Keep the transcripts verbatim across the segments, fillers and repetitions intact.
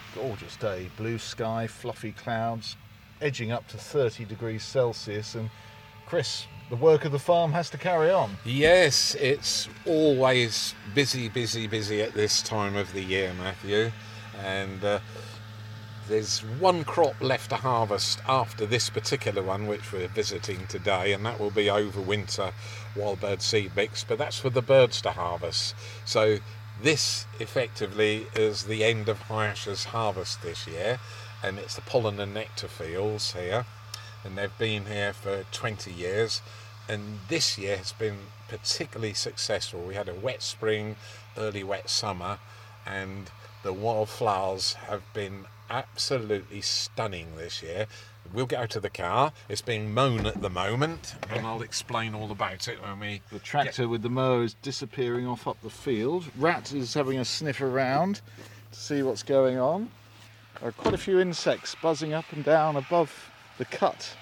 Gorgeous day, blue sky, fluffy clouds, edging up to thirty degrees Celsius, and Chris, the work of the farm has to carry on. Yes, it's always busy, busy, busy at this time of the year, Matthew, and uh, there's one crop left to harvest after this particular one which we're visiting today, and that will be over winter wild bird seed mix, but that's for the birds to harvest. So this effectively is the end of Hiasha's harvest this year, and it's the pollen and nectar fields here, and they've been here for twenty years, and this year has been particularly successful. We had a wet spring, early wet summer, and the wildflowers have been absolutely stunning this year. We'll get out of the car. It's being mown at the moment, and I'll explain all about it when we... The tractor with the mower is disappearing off up the field. Rat is having a sniff around to see what's going on. There are quite a few insects buzzing up and down above the cut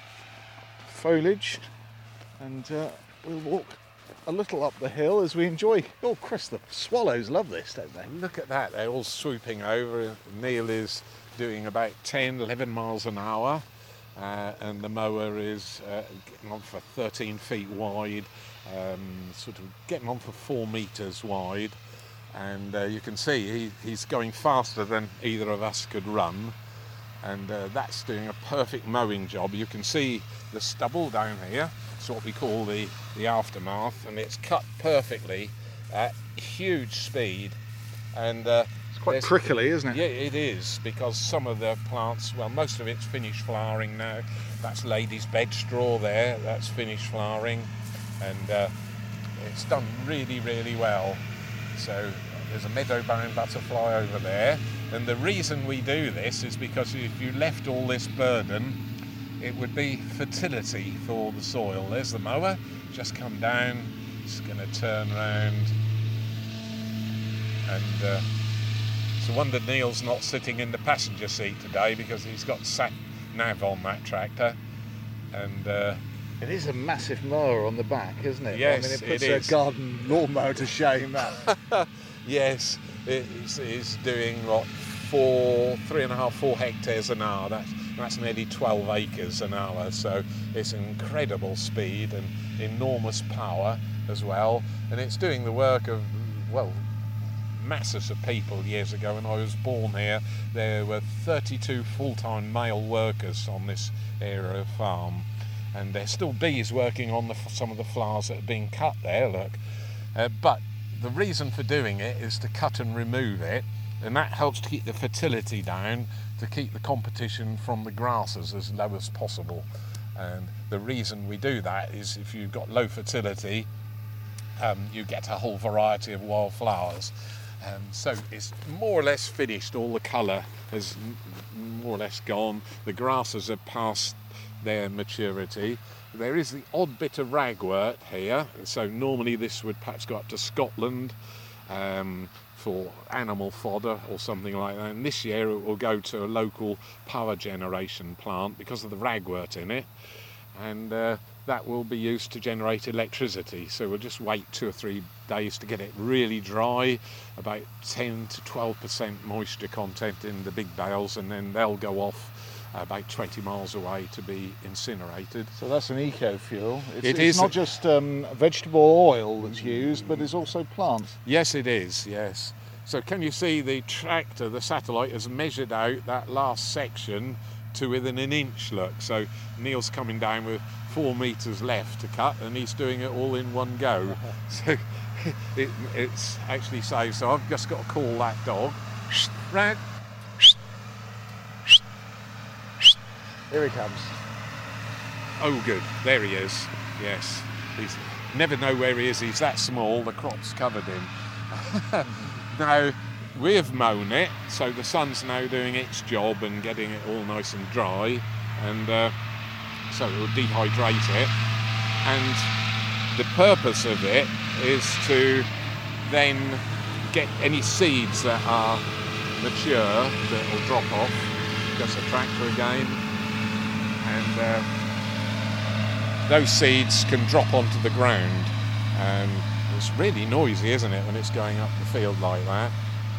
foliage, and uh, we'll walk a little up the hill as we enjoy... Oh, Chris, the swallows love this, don't they? Look at that. They're all swooping over. Neil is doing about ten, eleven miles an hour. Uh, and the mower is uh, getting on for thirteen feet wide, um, sort of getting on for four metres wide, and uh, you can see he, he's going faster than either of us could run, and uh, that's doing a perfect mowing job. You can see the stubble down here. It's what we call the, the aftermath, and it's cut perfectly at huge speed, and uh, quite prickly, isn't it? Yeah, it is, because some of the plants, well, most of it's finished flowering now. That's lady's bed straw there, that's finished flowering, and uh, it's done really, really well. So there's a meadow-bound butterfly over there, and the reason we do this is because if you left all this burden, it would be fertility for the soil. There's the mower, just come down, it's going to turn round, and uh, it's a wonder Neil's not sitting in the passenger seat today, because he's got sat nav on that tractor, and uh, it is a massive mower on the back, isn't it? Yes, I mean, it puts it a is. garden lawnmower to shame, that. Yes, it's, it's doing what, four, three and a half, four hectares an hour. That's that's nearly twelve acres an hour. So it's incredible speed and enormous power as well, and it's doing the work of, well, masses of people. Years ago when I was born here, there were thirty-two full-time male workers on this area of farm, and there's still bees working on the, some of the flowers that are being cut there, look. Uh, but the reason for doing it is to cut and remove it, and that helps to keep the fertility down, to keep the competition from the grasses as low as possible. And the reason we do that is if you've got low fertility, um, you get a whole variety of wildflowers. Um, so it's more or less finished. All the colour is more or less gone. The grasses have passed their maturity. There is the odd bit of ragwort here, so normally this would perhaps go up to Scotland um, for animal fodder or something like that, and this year it will go to a local power generation plant because of the ragwort in it, and uh, that will be used to generate electricity. So we'll just wait two or three days to get it really dry, about ten to twelve percent moisture content in the big bales, and then they'll go off about twenty miles away to be incinerated. So that's an eco-fuel. It's, It it's is. not just um, vegetable oil that's used, but it's also plants. Yes, it is, yes. So can you see the tractor, the satellite, has measured out that last section to within an inch, look. So Neil's coming down with four metres left to cut, and he's doing it all in one go. So it, it's actually safe. So I've just got to call that dog. Right. Here he comes. Oh, good. There he is. Yes. He's never know where he is. He's that small. The crop's covered him. Now, we've mown it, so the sun's now doing its job and getting it all nice and dry, and uh, so it will dehydrate it. And the purpose of it is to then get any seeds that are mature that will drop off. Just a tractor again. And uh, those seeds can drop onto the ground, and it's really noisy, isn't it, when it's going up the field like that.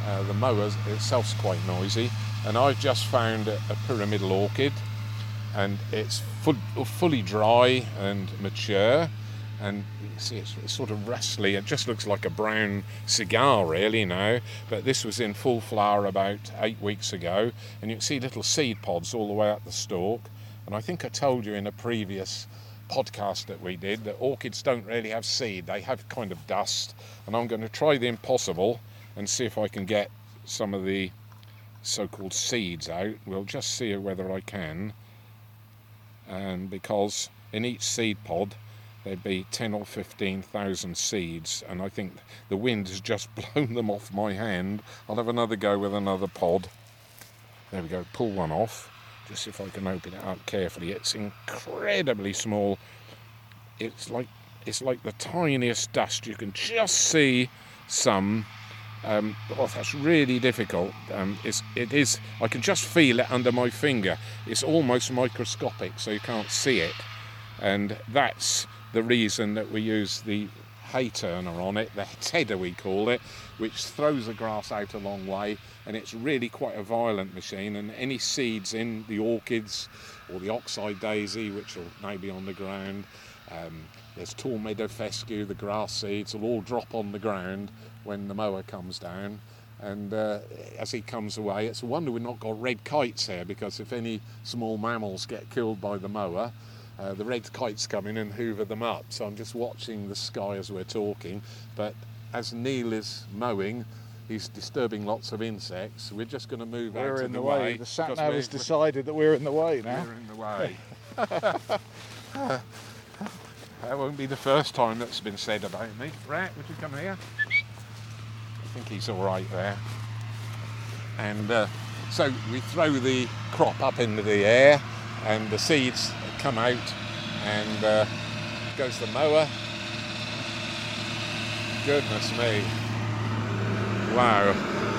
Uh, the mower itself's quite noisy, and I've just found a, a pyramidal orchid, and it's full, fully dry and mature, and you see it's, it's sort of rustly. It just looks like a brown cigar really now, but this was in full flower about eight weeks ago, and you can see little seed pods all the way up the stalk. And I think I told you in a previous podcast that we did that orchids don't really have seed, they have kind of dust, and I'm going to try the impossible and see if I can get some of the so-called seeds out. We'll just see whether I can, and because in each seed pod there'd be ten or fifteen thousand seeds, and I think the wind has just blown them off my hand. I'll have another go with another pod. There we go, pull one off, just see if I can open it up carefully. It's incredibly small. It's like it's like the tiniest dust. You can just see some. Um, oh, that's really difficult. Um, it's, it is. I can just feel it under my finger. It's almost microscopic, so you can't see it, and that's the reason that we use the hay turner on it, the tedder we call it, which throws the grass out a long way, and it's really quite a violent machine. And any seeds in the orchids or the oxeye daisy, which will now be on the ground, um, there's tall meadow fescue, the grass seeds will all drop on the ground when the mower comes down. And uh, as he comes away, it's a wonder we've not got red kites here, because if any small mammals get killed by the mower, uh, the red kites come in and hoover them up. So I'm just watching the sky as we're talking, but as Neil is mowing, he's disturbing lots of insects. We're just going to move we're out in of the, the way. way. The sat nav has decided that we're in the way now. We're in the way. That won't be the first time that's been said about me. Rat, would you come here? I think he's all right there. And uh, so we throw the crop up into the air, and the seeds come out, and uh, goes the mower. Goodness me. Wow.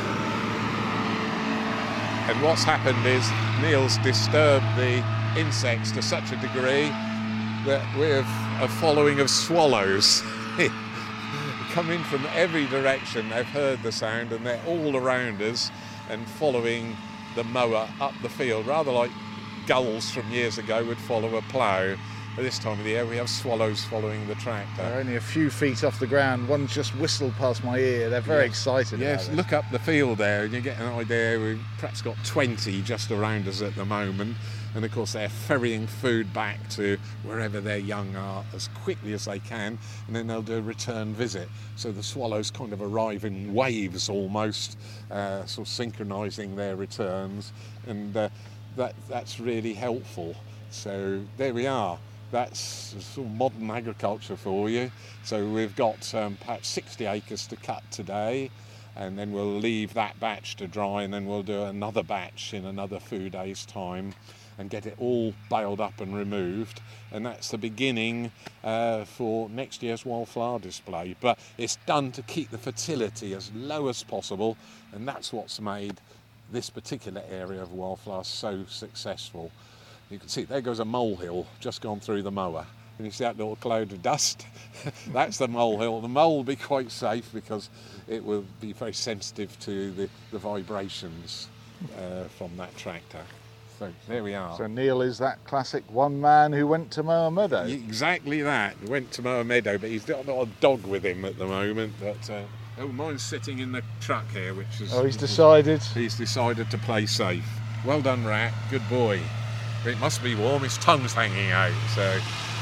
And what's happened is Neil's disturbed the insects to such a degree that we're a following of swallows. Come in from every direction. They've heard the sound and they're all around us and following the mower up the field, rather like gulls from years ago would follow a plough. At this time of the year we have swallows following the tractor. They're only a few feet off the ground. One's just whistled past my ear. They're very yes. excited Yes, about it. Look up the field there and you get an idea. We've perhaps got twenty just around us at the moment, and of course they're ferrying food back to wherever their young are as quickly as they can, and then they'll do a return visit. So the swallows kind of arrive in waves almost, uh, sort of synchronising their returns, and uh, that that's really helpful. So there we are. That's sort of modern agriculture for you. So we've got um, perhaps sixty acres to cut today, and then we'll leave that batch to dry, and then we'll do another batch in another few days' time and get it all baled up and removed. And that's the beginning uh, for next year's wildflower display. But it's done to keep the fertility as low as possible, and that's what's made this particular area of wildflowers so successful. You can see there goes a molehill just gone through the mower. And you see that little cloud of dust? That's the molehill. The mole will be quite safe because it will be very sensitive to the, the vibrations uh, from that tractor. So there we are. So Neil is that classic one man who went to mow a meadow. Exactly that. He went to mow a meadow, but he's got a dog with him at the moment. But uh, oh, mine's sitting in the truck here, which is... Oh, he's decided. He's decided to play safe. Well done, Rat. Good boy. It must be warm. His tongue's hanging out, so